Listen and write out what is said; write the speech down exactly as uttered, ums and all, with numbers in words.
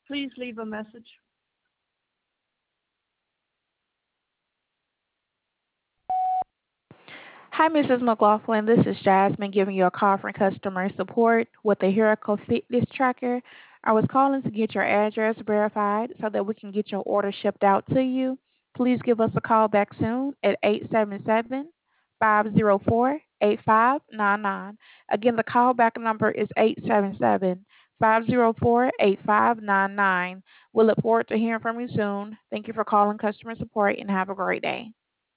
Please leave a message. Hi, Missus McLaughlin. This is Jasmine giving you a call from customer support with the Heracle Fitness Tracker. I was calling to get your address verified so that we can get your order shipped out to you. Please give us a call back soon at eight seven seven, five zero four, eight five nine nine. Again, the callback number is eight seven seven, five zero four, eight five nine nine. We look forward to hearing from you soon. Thank you for calling customer support and have a great day.